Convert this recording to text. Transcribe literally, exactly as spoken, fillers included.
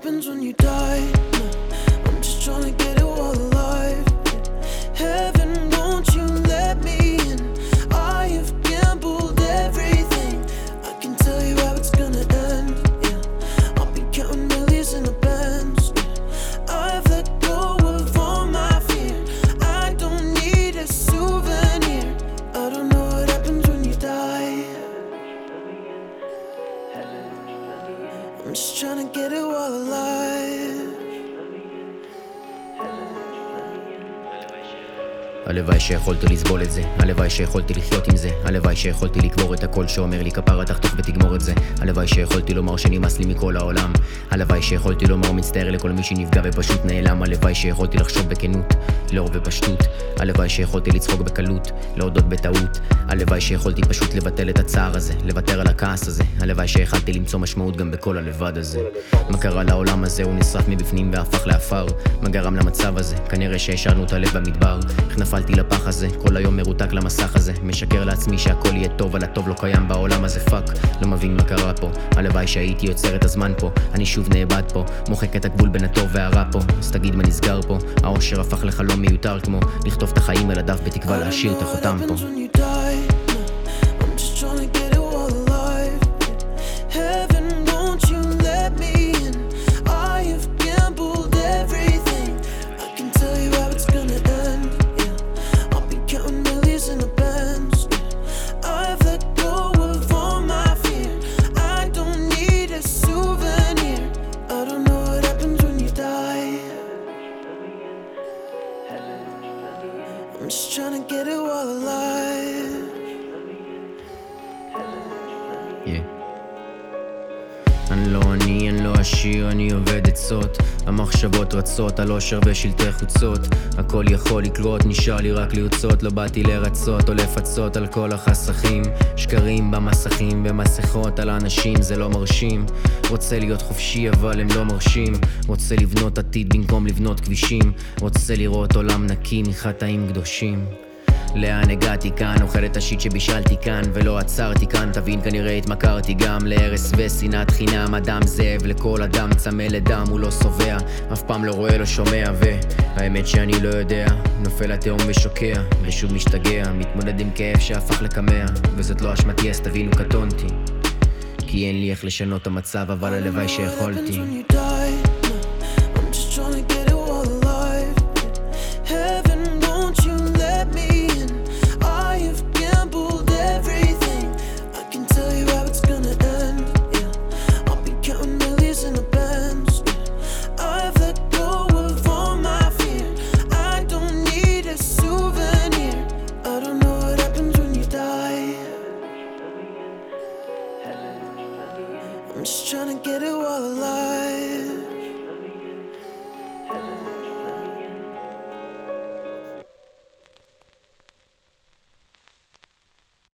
happens when you die. I'm just trying to get it while alive. Heaven, won't you let me in? I have gambled everything. I can tell you how it's gonna end. Yeah, I'll be counting millions in the bands. Yeah. I've let go of all my fear. I don't need a souvenir. I don't know what happens when you die. I'm just trying to get it while alive. הלוואי שיכולתי לסבול את זה, הלוואי שיכולתי לחיות עם זה, הלוואי שיכולתי לקבור את הכל שאומר לי כפרה תחתוך ותגמור את זה, הלוואי שיכולתי לומר שנמאס לי מכל העולם, הלוואי שיכולתי לומר מצטער לכל מי שנפגע ופשוט נעלם, הלוואי שיכולתי לחשוב בכנות, לאור ופשטות, הלוואי שיכולתי לצחוק בקלות, להודות בטעות, הלוואי שיכולתי פשוט לבטל את הצער הזה, לוותר על הכעס הזה, הלוואי שיכולתי למצוא משמעות גם בכל הלבד הזה. מה קרה לעולם הזה? הוא נשרף מבפנים והפך לאפר. מה גרם למצב הזה? כנראה שהשארנו את הלב במדבר. איך נפלתי לפח הזה? כל היום מרותק למסך הזה. משקר לעצמי שהכל יהיה טוב, אבל הטוב לא קיים בעולם הזה. פאק, לא מבין מה קרה פה. הלוואי שהייתי יוצר את הזמן פה. אני שוב נאבד פה, מוחק את הגבול בין הטוב והרע פה. אז תגיד מה נסגר פה? האושר הפך לחלום מיותר, כמו לכתוב את החיים על הדף בתקווה להשאיר את החותם פה. I'm just trying to get it while alive. Yeah. אני לא אני, אני לא עשיר, אני עובד עצות. המחשבות רצות על אושר ושלטי חוצות. הכל יכול לקרות, נשאר לי רק לרצות. לא באתי לרצות או לפצות על כל החסכים. שקרים במסכים ומסכות על אנשים, זה לא מרשים. רוצה להיות חופשי אבל הם לא מרשים. רוצה לבנות עתיד במקום לבנות כבישים. רוצה לראות עולם נקי מחטאים קדושים. לאן הגעתי כאן, אוכל את השיט שבישלתי כאן ולא עצרתי כאן, תבין כנראה התמכרתי גם להרס ושנאת חינם. אדם זאב לכל אדם, צמא לדם, הוא לא סובע, אף פעם לא רואה, לא שומע, והאמת שאני לא יודע, נופל לתהום ושוקע ושוב משתגע, מתמודד עם כאב שהפך לקמע, וזאת לא אשמתי אז תבינו קטונתי, כי אין לי איך לשנות את המצב, אבל הלוואי שיכולתי.